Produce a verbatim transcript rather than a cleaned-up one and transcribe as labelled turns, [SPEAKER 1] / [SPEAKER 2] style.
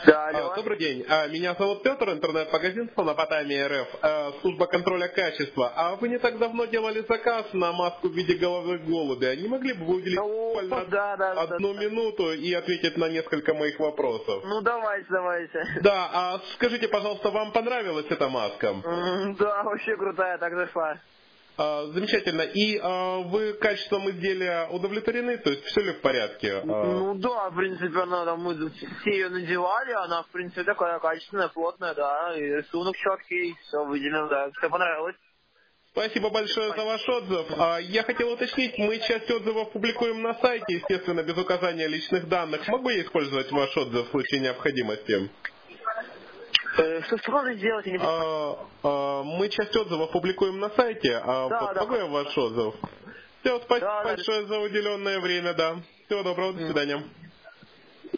[SPEAKER 1] Да,
[SPEAKER 2] А,
[SPEAKER 1] алло.
[SPEAKER 2] Добрый день. А, Меня зовут Петр, интернет-магазин Слонопотамия эр эф, а, служба контроля качества. А вы не так давно делали заказ на маску в виде головы голубя. Не могли бы вы уделить
[SPEAKER 1] Ну,
[SPEAKER 2] буквально
[SPEAKER 1] да, да, да,
[SPEAKER 2] одну
[SPEAKER 1] да.
[SPEAKER 2] минуту и ответить на несколько моих вопросов?
[SPEAKER 1] Ну, давайте, давайте.
[SPEAKER 2] Да, а скажите, пожалуйста, вам понравилась эта маска?
[SPEAKER 1] М, Да, вообще крутая, так зашла.
[SPEAKER 2] А, Замечательно. И а, вы качеством изделия удовлетворены? То есть все ли в порядке? А,
[SPEAKER 1] Ну да, в принципе, она там, мы все ее надевали, она, в принципе, такая качественная, плотная, да, и рисунок четкий, все выделено, да, все понравилось.
[SPEAKER 2] Спасибо большое за ваш отзыв. А, Я хотел уточнить, мы часть отзывов публикуем на сайте, естественно, без указания личных данных. Могу я использовать ваш отзыв в случае необходимости?
[SPEAKER 1] Э, Что сложно сделать, я не понимаю.
[SPEAKER 2] А, а, Мы часть отзывов публикуем на сайте. А
[SPEAKER 1] Да,
[SPEAKER 2] вот
[SPEAKER 1] да,
[SPEAKER 2] могу я ваш отзыв? Все, спасибо
[SPEAKER 1] да, да.
[SPEAKER 2] большое за уделенное время, да. Всего доброго, до
[SPEAKER 1] М.
[SPEAKER 2] свидания.